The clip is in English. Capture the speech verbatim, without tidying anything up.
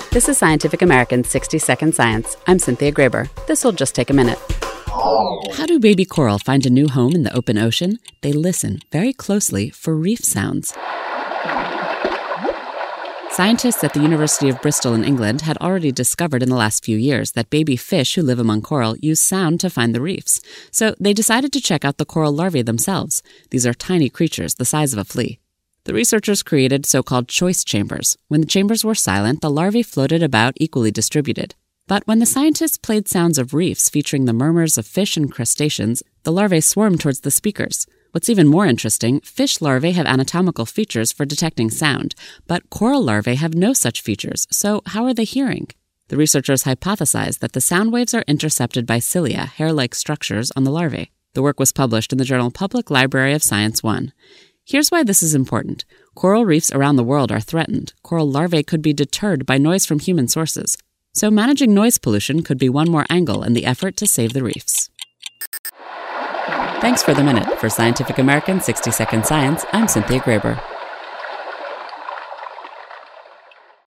This is Scientific American's sixty second Science. I'm Cynthia Graber. This'll just take a minute. How do baby coral find a new home in the open ocean? They listen very closely for reef sounds. Scientists at the University of Bristol in England had already discovered in the last few years that baby fish who live among coral use sound to find the reefs. So they decided to check out the coral larvae themselves. These are tiny creatures the size of a flea. The researchers created so-called choice chambers. When the chambers were silent, the larvae floated about equally distributed. But when the scientists played sounds of reefs featuring the murmurs of fish and crustaceans, the larvae swarmed towards the speakers. What's even more interesting, fish larvae have anatomical features for detecting sound, but coral larvae have no such features, so how are they hearing? The researchers hypothesized that the sound waves are intercepted by cilia, hair-like structures on the larvae. The work was published in the journal Public Library of Science one. Here's why this is important. Coral reefs around the world are threatened. Coral larvae could be deterred by noise from human sources. So managing noise pollution could be one more angle in the effort to save the reefs. Thanks for the minute. For Scientific American sixty second Science, I'm Cynthia Graber.